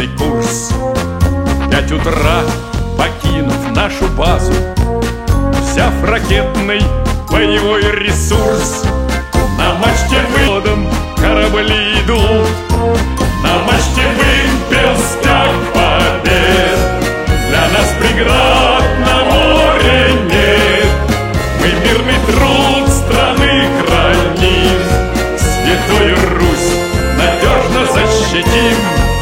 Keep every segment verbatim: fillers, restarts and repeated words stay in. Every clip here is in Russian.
курс. Пять утра, покинув нашу базу, взяв ракетный боевой ресурс, на мачте выводом корабли идут, на мачте вымпел стяг побед. Для нас преград на море нет, мы мирный труд страны храним, Святую Русь надежно защитим.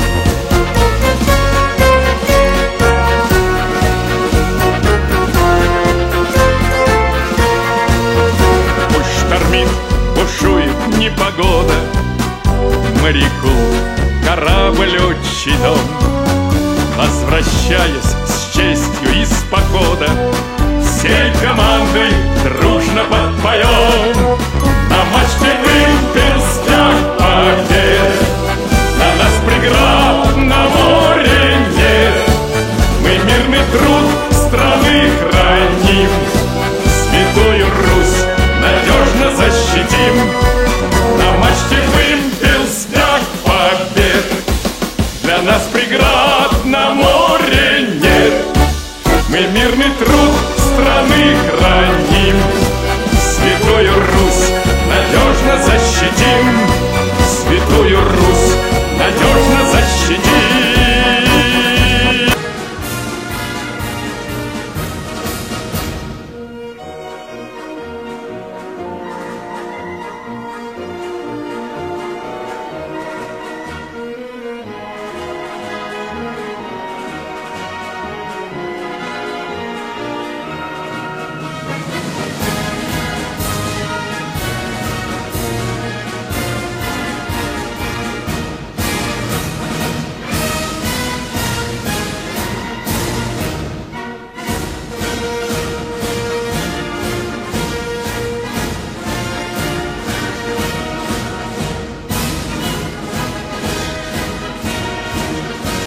Пусть штормит, бушует непогода, моряку корабль отчий дом. Возвращаясь с честью из похода, всей командой дружно подпоем. На мачте вымпел стяг побед, на нас преград на море нет, мы мирный труд страны храним, Святую Русь надежно защитим. На мачте вымпел стяг побед, для нас преград на море нет, мы мирный труд страны храним, Святую Русь надежно защитим, Святую Русь.